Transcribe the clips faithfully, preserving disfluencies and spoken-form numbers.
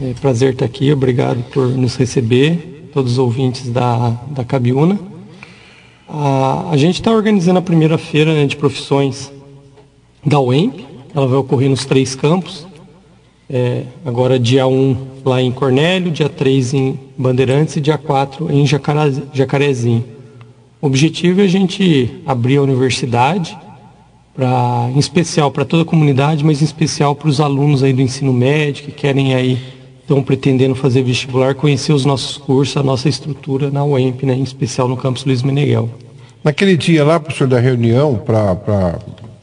É prazer estar aqui, obrigado por nos receber, todos os ouvintes da, da Cabiúna. A, a gente está organizando a primeira feira, né, de profissões da U E M P, ela vai ocorrer nos três campos, é, agora dia um lá em Cornélio, dia três em Bandeirantes e dia quatro em Jacaré, Jacarezinho. O objetivo é a gente abrir a universidade, pra, em especial para toda a comunidade, mas em especial para os alunos aí do ensino médio que querem aí, estão pretendendo fazer vestibular, conhecer os nossos cursos, a nossa estrutura na U E M P, né, em especial no campus Luiz Meneghel. Naquele dia lá, professor, da reunião, pra, pra,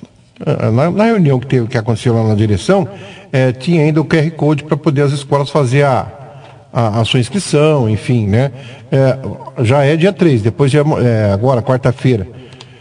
na, na reunião que, teve, que aconteceu lá na direção, é, tinha ainda o Q R Code para poder as escolas fazer a, a, a sua inscrição, enfim, né? É, já é dia três, depois de, é, agora, quarta-feira.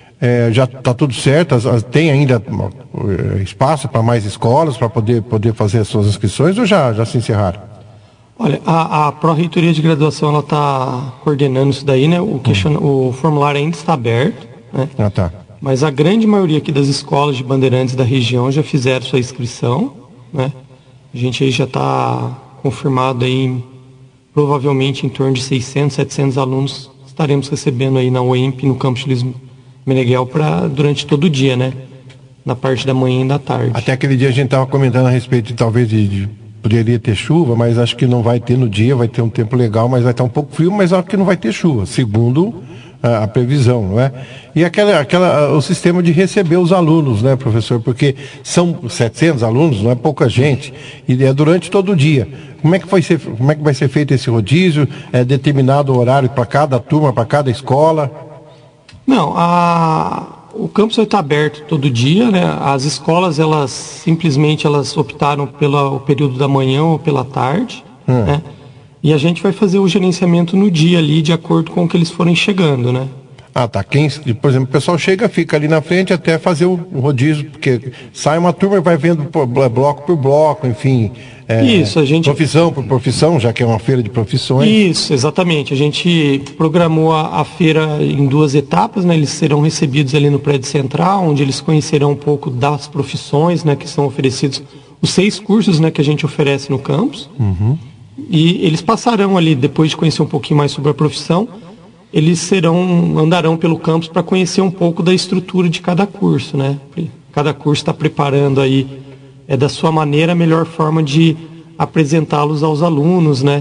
É, já está tudo certo, as, as, tem ainda uh, espaço para mais escolas, para poder, poder fazer as suas inscrições, ou já, já se encerraram? Olha, a, a Pró-Reitoria de Graduação, ela está coordenando isso daí, né? O, question... hum. o formulário ainda está aberto, né? Ah, tá. Mas a grande maioria aqui das escolas de Bandeirantes da região já fizeram sua inscrição, né? A gente aí já está confirmado aí, provavelmente em torno de seiscentos, setecentos alunos estaremos recebendo aí na U E M P, no campus Luiz Meneghel, pra, durante todo o dia, né? Na parte da manhã e da tarde. Até aquele dia a gente estava comentando a respeito de talvez de, de poderia ter chuva, mas acho que não vai ter no dia, vai ter um tempo legal, mas vai estar um pouco frio, mas acho que não vai ter chuva, segundo a, a previsão, não é? E aquela, aquela, o sistema de receber os alunos, né, professor? Porque são setecentos alunos, não é pouca gente, e é durante todo o dia. Como é que vai ser, como é que vai ser feito esse rodízio? É determinado o horário para cada turma, para cada escola? Não, a... o campus vai estar aberto todo dia, né? As escolas, elas simplesmente elas optaram pelo período da manhã ou pela tarde, hum. né? E a gente vai fazer o gerenciamento no dia ali, de acordo com o que eles forem chegando, né? Ah, tá. Quem, por exemplo, o pessoal chega, fica ali na frente até fazer o rodízio, porque sai uma turma e vai vendo bloco por bloco, enfim. É, Isso, a gente... Profissão por profissão, já que é uma feira de profissões. Isso, exatamente. A gente programou a, a feira em duas etapas, né? Eles serão recebidos ali no prédio central, onde eles conhecerão um pouco das profissões, né, que são oferecidos, os seis cursos, né, que a gente oferece no campus. Uhum. E eles passarão ali, depois de conhecer um pouquinho mais sobre a profissão, eles serão, andarão pelo campus para conhecer um pouco da estrutura de cada curso, né? Cada curso está preparando aí, é da sua maneira, a melhor forma de apresentá-los aos alunos, né?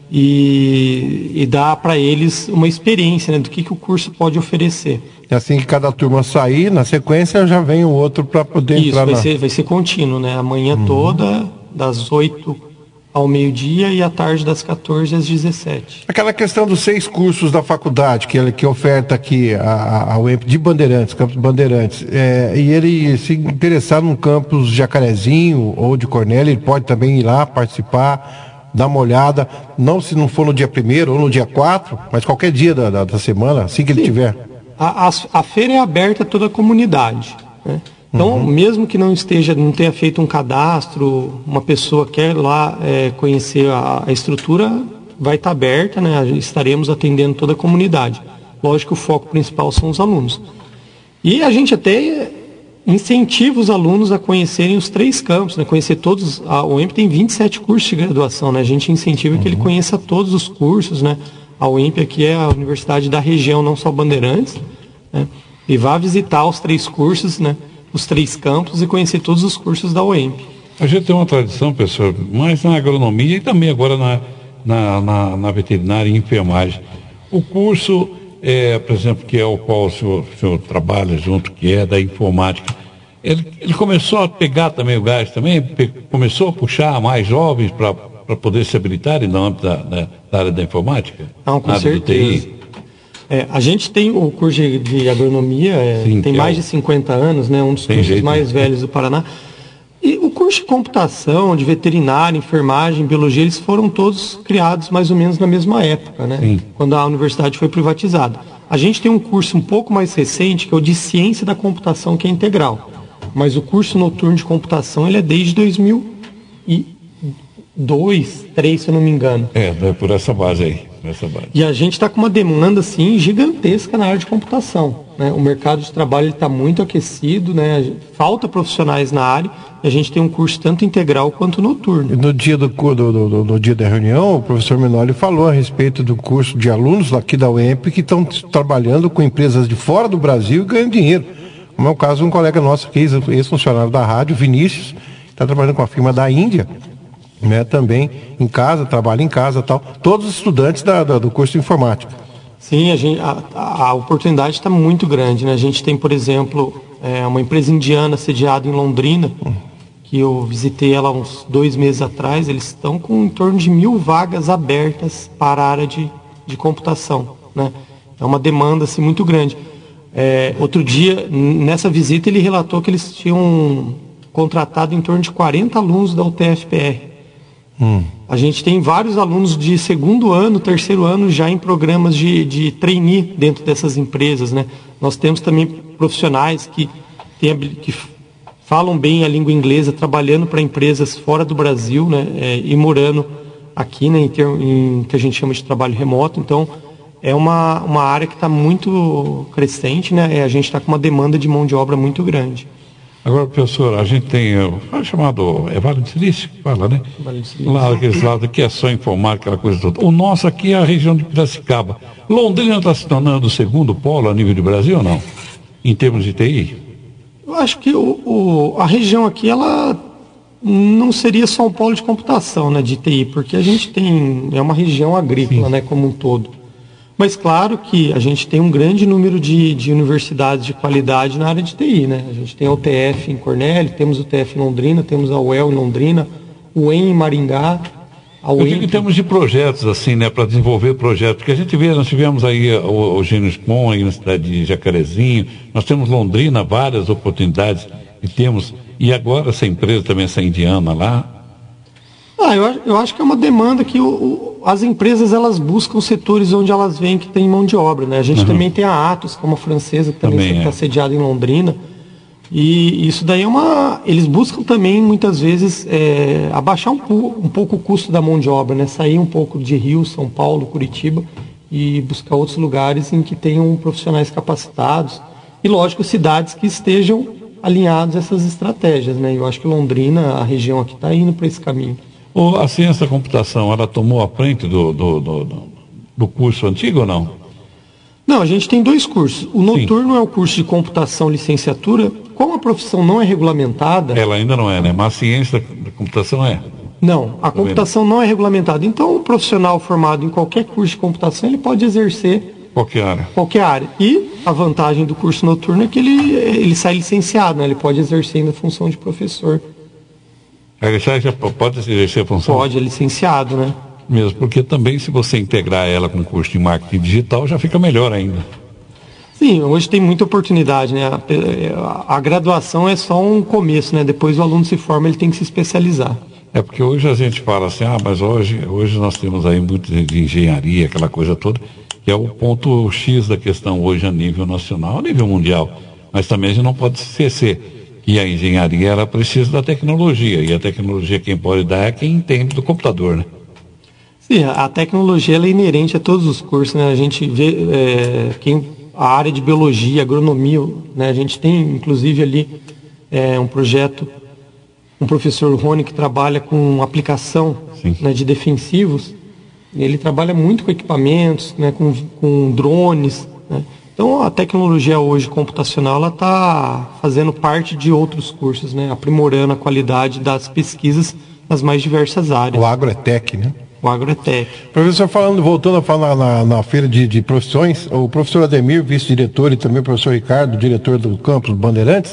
E, e dar para eles uma experiência, né, do que, que o curso pode oferecer. E assim que cada turma sair, na sequência já vem o outro para poder Isso, entrar vai na... ser, vai ser contínuo, né? A manhã uhum. toda, das oito ao meio-dia e à tarde das quatorze às dezessete. Aquela questão dos seis cursos da faculdade que ele que oferta aqui a, a U E M P de Bandeirantes, campus Bandeirantes, é, e ele se interessar num campus de Jacarezinho ou de Cornélio, ele pode também ir lá participar, dar uma olhada, não se não for no dia primeiro ou no dia quatro, mas qualquer dia da, da, da semana, assim que Sim. ele tiver. A, a, a feira é aberta a toda a comunidade, né? Então, uhum. mesmo que não esteja, não tenha feito um cadastro, uma pessoa quer lá é, conhecer a, a estrutura, vai estar aberta, né? Estaremos atendendo toda a comunidade. Lógico que o foco principal são os alunos. E a gente até incentiva os alunos a conhecerem os três campos, né? Conhecer todos. A U E M P tem vinte e sete cursos de graduação, né? A gente incentiva uhum. que ele conheça todos os cursos, né? A U E M P aqui é a universidade da região, não só Bandeirantes, né? E vá visitar os três cursos, né? Os três campos e conhecer todos os cursos da U E M P. A gente tem uma tradição, professor, mais na agronomia e também agora na, na, na, na veterinária e enfermagem. O curso, é, por exemplo, que é o qual o senhor, o senhor trabalha junto, que é da informática, ele, ele começou a pegar também o gás também, pe, começou a puxar mais jovens para poder se habilitarem no âmbito da, da, da área da informática? Não, com certeza. É, a gente tem o curso de, de agronomia, é, Sim, tem mais é. de cinquenta anos, né, um dos tem cursos jeito, mais né? velhos do Paraná. E o curso de computação, de veterinária, enfermagem, biologia, eles foram todos criados mais ou menos na mesma época, né? Sim. Quando a universidade foi privatizada. A gente tem um curso um pouco mais recente, que é o de ciência da computação, que é integral. Mas o curso noturno de computação, ele é desde dois mil e dois, dois mil e três, se eu não me engano. É, é por essa base aí. nessa base. E a gente está com uma demanda assim, gigantesca na área de computação. Né? O mercado de trabalho está muito aquecido, né? Falta profissionais na área, e a gente tem um curso tanto integral quanto noturno. No dia, do, do, do, no dia da reunião, o professor Menoli falou a respeito do curso de alunos aqui da U E M P que estão trabalhando com empresas de fora do Brasil e ganhando dinheiro. Como é o caso de um colega nosso, que é ex-funcionário da rádio, Vinícius, está trabalhando com a firma da Índia, né, também em casa, trabalha em casa e tal. Todos os estudantes da, da, do curso de informática. Sim, a, gente, a, a oportunidade está muito grande. Né? A gente tem, por exemplo, é, uma empresa indiana sediada em Londrina, que eu visitei ela uns dois meses atrás. Eles estão com em torno de mil vagas abertas para a área de, de computação. Né? É uma demanda assim, muito grande. É, outro dia, nessa visita, ele relatou que eles tinham contratado em torno de quarenta alunos da U T F P R. Hum. A gente tem vários alunos de segundo ano, terceiro ano, já em programas de, de trainee dentro dessas empresas. Né? Nós temos também profissionais que, tem, que falam bem a língua inglesa, trabalhando para empresas fora do Brasil, né? É, e morando aqui, né? em, ter, em que a gente chama de trabalho remoto. Então, é uma, uma área que está muito crescente, né? A gente está com uma demanda de mão de obra muito grande. Agora, professor, a gente tem o chamado, é Vale do Silício que fala, né? Vale do Silício. Lá, aqueles lados que é só informar, aquela coisa toda. O nosso aqui é a região de Piracicaba. Londrina está se tornando o segundo polo a nível do Brasil ou não? Em termos de T I? Eu acho que o, o, a região aqui, ela não seria só um polo de computação, né, de T I, porque a gente tem, é uma região agrícola, né, como um todo. Mas claro que a gente tem um grande número de, de universidades de qualidade na área de T I, né? A gente tem a U T F em Cornélio, temos o U T F em Londrina, temos a U E L em Londrina, o E M em Maringá, a U E M... Eu digo em termos de projetos, assim, né, para desenvolver projetos, porque a gente vê, nós tivemos aí o, o Gênio Spon, aí na cidade de Jacarezinho, nós temos Londrina, várias oportunidades, e temos, e agora essa empresa também, essa indiana lá. Ah, eu, eu acho que é uma demanda que o, o, as empresas, elas buscam setores onde elas veem que tem mão de obra, né? A gente uhum. também tem a Atos, como a francesa, que também está é. sediada em Londrina. E isso daí é uma... Eles buscam também, muitas vezes, é, abaixar um, um pouco o custo da mão de obra, né? Sair um pouco de Rio, São Paulo, Curitiba e buscar outros lugares em que tenham profissionais capacitados. E, lógico, cidades que estejam alinhadas a essas estratégias, né? Eu acho que Londrina, a região aqui, está indo para esse caminho. A ciência da computação, ela tomou a frente do, do, do, do curso antigo ou não? Não, a gente tem dois cursos. O noturno Sim. é o curso de computação licenciatura. Como a profissão não é regulamentada... Ela ainda não é, né? Mas a ciência da computação é. Não, a computação não é regulamentada. Então, o profissional formado em qualquer curso de computação, ele pode exercer... Qualquer área. Qualquer área. E a vantagem do curso noturno é que ele, ele sai licenciado, né? Ele pode exercer ainda a função de professor. Ele já pode exercer a função? Pode, é licenciado, né? Mesmo, porque também se você integrar ela com o curso de marketing digital, já fica melhor ainda. Sim, hoje tem muita oportunidade, né? A, a, a graduação é só um começo, né? Depois o aluno se forma, ele tem que se especializar. É porque hoje a gente fala assim, ah, mas hoje, hoje nós temos aí muito de engenharia, aquela coisa toda, que é o ponto X da questão hoje a nível nacional, a nível mundial. Mas também a gente não pode esquecer. E a engenharia, ela precisa da tecnologia. E a tecnologia quem pode dar é quem entende do computador, né? Sim, a tecnologia ela é inerente a todos os cursos, né? A gente vê é, quem, a área de biologia, agronomia, né? A gente tem, inclusive, ali é, um projeto, um professor Rony que trabalha com aplicação, né, de defensivos. Ele trabalha muito com equipamentos, né, com, com drones, né? Então, a tecnologia hoje computacional ela está fazendo parte de outros cursos, né? Aprimorando a qualidade das pesquisas nas mais diversas áreas. O agrotech, né? O agrotech. Professor, falando, voltando a falar na, na feira de, de profissões, o professor Ademir, vice-diretor, e também o professor Ricardo, diretor do campus Bandeirantes,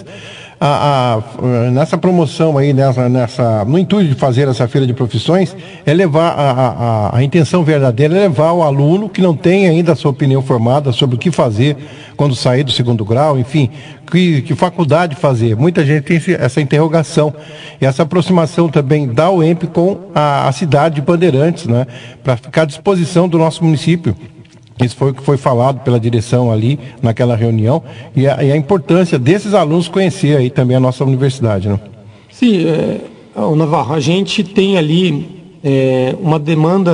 A, a, nessa promoção aí, nessa, nessa, no intuito de fazer essa feira de profissões, é levar a, a, a intenção verdadeira é levar o aluno que não tem ainda a sua opinião formada sobre o que fazer quando sair do segundo grau, enfim, que, que faculdade fazer. Muita gente tem essa interrogação. E essa aproximação também da U E M P com a, a cidade de Bandeirantes, né, para ficar à disposição do nosso município. Isso foi o que foi falado pela direção ali naquela reunião e a, e a importância desses alunos conhecer aí também a nossa universidade, né? Sim, é, o Navarro, a gente tem ali é, uma demanda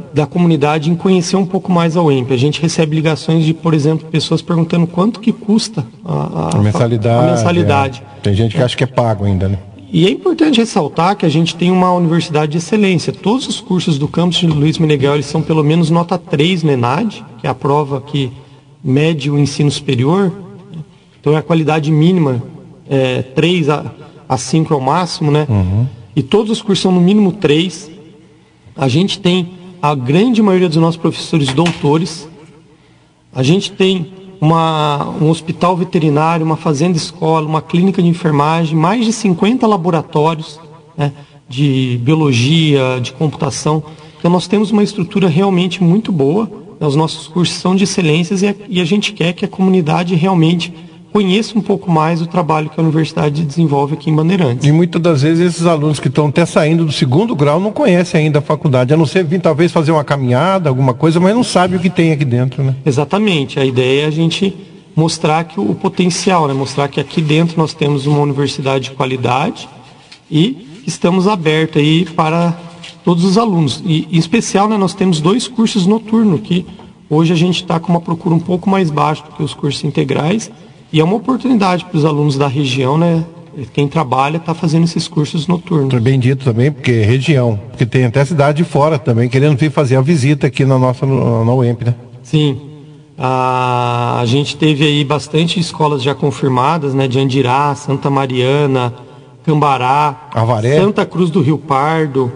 da comunidade em conhecer um pouco mais a U E M P. A gente recebe ligações de, por exemplo, pessoas perguntando quanto que custa a, a, a mensalidade. A mensalidade. É. Tem gente que é. acha que é pago ainda, né? E é importante ressaltar que a gente tem uma universidade de excelência. Todos os cursos do campus de Luiz Meneghel, eles são pelo menos nota três no ENAD, que é a prova que mede o ensino superior. Então é a qualidade mínima, é, três a cinco é o máximo, né? Uhum. E todos os cursos são no mínimo três. A gente tem a grande maioria dos nossos professores doutores. A gente tem uma, um hospital veterinário, uma fazenda escola, uma clínica de enfermagem, mais de cinquenta laboratórios, né, de biologia, de computação. Então nós temos uma estrutura realmente muito boa, né, os nossos cursos são de excelências e a, e a gente quer que a comunidade realmente conheça um pouco mais o trabalho que a universidade desenvolve aqui em Bandeirantes. E muitas das vezes esses alunos que estão até saindo do segundo grau não conhecem ainda a faculdade, a não ser vir talvez fazer uma caminhada, alguma coisa, mas não sabe o que tem aqui dentro, né? Exatamente, a ideia é a gente mostrar que o, o potencial, né? Mostrar que aqui dentro nós temos uma universidade de qualidade e estamos abertos aí para todos os alunos. E em especial, né, nós temos dois cursos noturnos, que hoje a gente está com uma procura um pouco mais baixa do que os cursos integrais. E é uma oportunidade para os alunos da região, né? Quem trabalha está fazendo esses cursos noturnos. É bem dito também, porque é região. Porque tem até cidade de fora também, querendo vir fazer a visita aqui na nossa na U E M P, né? Sim. A, a gente teve aí bastante escolas já confirmadas, né? De Andirá, Santa Mariana, Cambará, Avaré, Santa Cruz do Rio Pardo.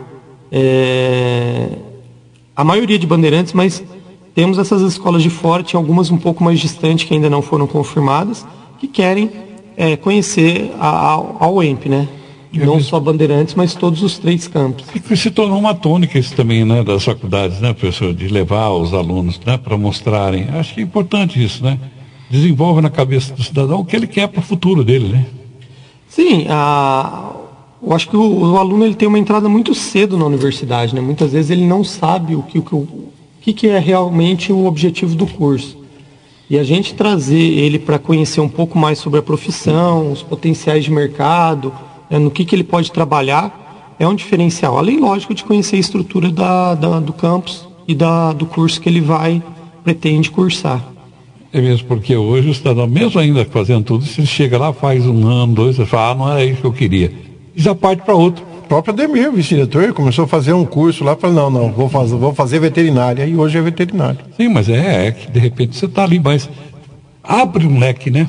É, a maioria de Bandeirantes, mas... Temos essas escolas de fora, tinha algumas um pouco mais distantes que ainda não foram confirmadas, que querem é, conhecer a, a, a U E M P, né? Eu não só Bandeirantes, mas todos os três campos. E se tornou uma tônica isso também, né, das faculdades, né, professor, de levar os alunos, né, para mostrarem. Acho que é importante isso, né? Desenvolve na cabeça do cidadão o que ele quer para o futuro dele, né? Sim, a, eu acho que o, o aluno ele tem uma entrada muito cedo na universidade, né? Muitas vezes ele não sabe o que o que o O que, que é realmente o objetivo do curso. E a gente trazer ele para conhecer um pouco mais sobre a profissão, os potenciais de mercado, né, no que, que ele pode trabalhar, é um diferencial. Além, lógico, de conhecer a estrutura da, da, do campus e da, do curso que ele vai, pretende cursar. É mesmo, porque hoje o cidadão, mesmo ainda fazendo tudo, se ele chega lá, faz um ano, dois, ele fala, ah, não era isso que eu queria. E já parte para outro. O próprio Ademir, vice-diretor, começou a fazer um curso lá, falou, não, não, vou fazer, vou fazer veterinária, e hoje é veterinário. Sim, mas é, é que de repente você está ali, mas abre um leque, né?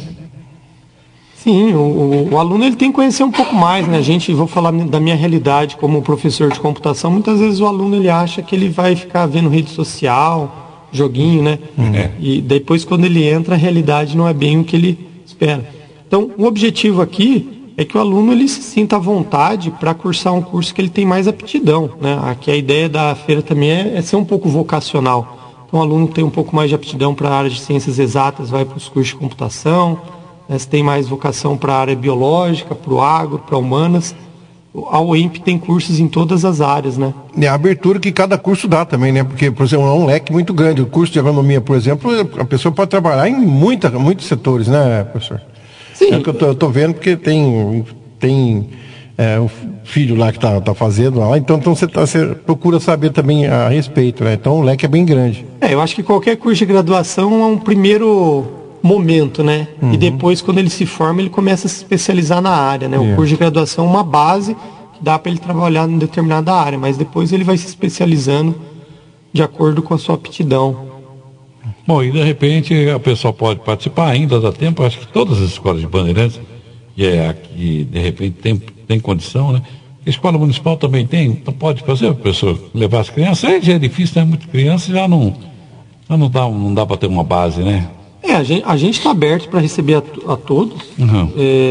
Sim, o, o aluno ele tem que conhecer um pouco mais, né? A gente, vou falar da minha realidade como professor de computação, muitas vezes o aluno ele acha que ele vai ficar vendo rede social, joguinho, né? É. E depois quando ele entra, a realidade não é bem o que ele espera. Então, o objetivo aqui é que o aluno ele se sinta à vontade para cursar um curso que ele tem mais aptidão, né? Aqui a ideia da feira também é, é ser um pouco vocacional. Então o aluno tem um pouco mais de aptidão para a área de ciências exatas, vai para os cursos de computação, né? Se tem mais vocação para a área biológica, para o agro, para humanas. A U E M P tem cursos em todas as áreas, né? É a abertura que cada curso dá também, né? Porque, por exemplo, é um leque muito grande. O curso de agronomia, por exemplo, a pessoa pode trabalhar em muita, muitos setores, né, professor? Sim. É o que eu tô, eu tô vendo, porque tem, tem é, o filho lá que tá, tá fazendo lá, então, então você, tá, você procura saber também a respeito, né? Então o leque é bem grande. É, eu acho que qualquer curso de graduação é um primeiro momento, né? Uhum. E depois, quando ele se forma, ele começa a se especializar na área, né? O yeah. curso de graduação é uma base que dá para ele trabalhar em determinada área, mas depois ele vai se especializando de acordo com a sua aptidão. Bom, e de repente a pessoa pode participar, ainda dá tempo, acho que todas as escolas de Bandeirantes, e é aqui, de repente, tem, tem condição, né? A escola municipal também tem, então pode fazer, a pessoa levar as crianças, aí já é difícil, né? Muitas crianças já não, já não dá, não dá para ter uma base, né? É, a gente a está aberto para receber a, a todos, uhum.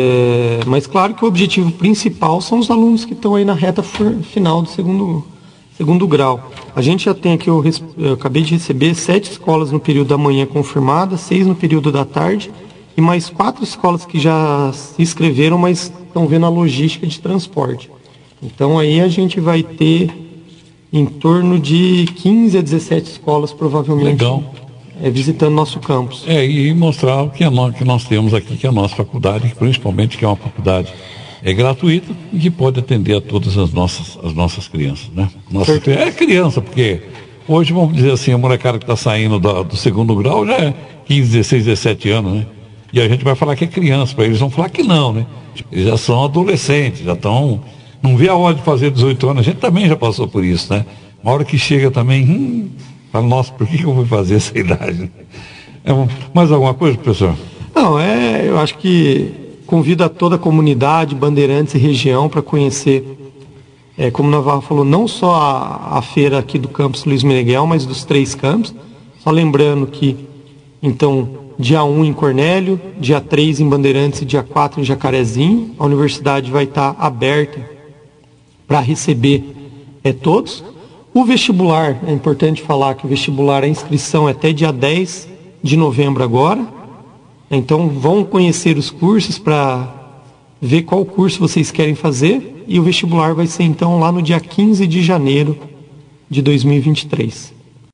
é, mas claro que o objetivo principal são os alunos que estão aí na reta final do segundo segundo grau. A gente já tem aqui, eu, eu acabei de receber sete escolas no período da manhã confirmadas, seis no período da tarde e mais quatro escolas que já se inscreveram, mas estão vendo a logística de transporte. Então aí a gente vai ter em torno de quinze a dezessete escolas provavelmente. Legal. É, visitando nosso campus. É, e mostrar o que, é no, que nós temos aqui, que é a nossa faculdade, principalmente que é uma faculdade é gratuita e que pode atender a todas as nossas, as nossas crianças, né? Nossa, é criança, porque Hoje, vamos dizer assim, a molecada que está saindo do, do segundo grau já é quinze, dezesseis, dezessete anos, né? E a gente vai falar que é criança, para eles vão falar que não, né? Eles já são adolescentes, já estão... Não vê a hora de fazer dezoito anos, a gente também já passou por isso, né? Uma hora que chega também, hum, fala, nossa, por que que eu vou fazer essa idade? É, mais alguma coisa, professor? Não, é, eu acho que convido a toda a comunidade, Bandeirantes e região para conhecer, é, como o Navarro falou, não só a, a feira aqui do campus Luiz Meneghel, mas dos três campos. Só lembrando que, então, dia um em Cornélio, dia três em Bandeirantes e dia quatro em Jacarezinho. A universidade vai estar aberta para receber é, todos. O vestibular, é importante falar que o vestibular, a inscrição é até dia dez de novembro agora. Então vão conhecer os cursos para ver qual curso vocês querem fazer. E o vestibular vai ser então lá no dia quinze de janeiro de dois mil e vinte e três.